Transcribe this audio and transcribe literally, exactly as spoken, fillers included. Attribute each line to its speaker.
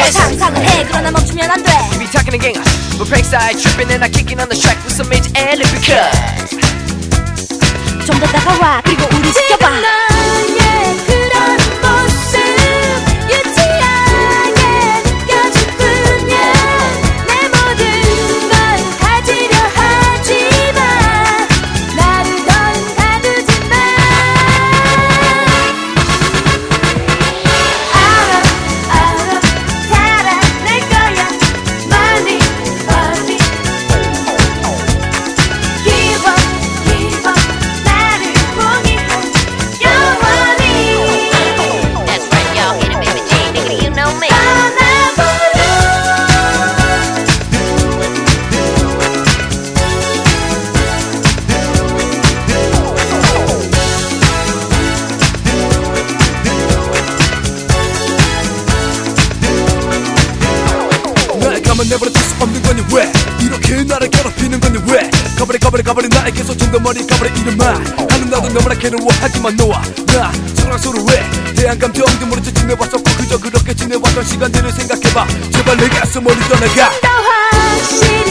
Speaker 1: 날 상상을 해 그러나 멈추면 안돼
Speaker 2: You be talking again But prank style tripping and I kicking on the track with some major edit because
Speaker 1: 좀 더 다가와 그리고 우리 지켜봐 너의 그런 모습 유치하게 느껴질 뿐이야 내 모든 걸 가지려 하지마 나를 더는 가두지 마 알아 알아 살아낼 거야 멀리 멀리 Give up give up 나를 포기한 영원히
Speaker 3: That's right, y'all. Hit it, baby G. Nigga, you know me.
Speaker 4: 나의 가만 내버려 둘 수 없는 거니 왜 이렇게 나를 괴롭히는 거니 왜 가버려 가버려 가버려 나에게 쏟은 더 머리 가버려 이런 말 하는 나도 너무나 괴로워하지만 너와 나 서로가 서로의 대한 감정 등으로 지내왔었고 그저 그렇게 지내왔던 시간들을 생각해봐 제발 내 가슴 머리 떠나가
Speaker 1: 더 확실히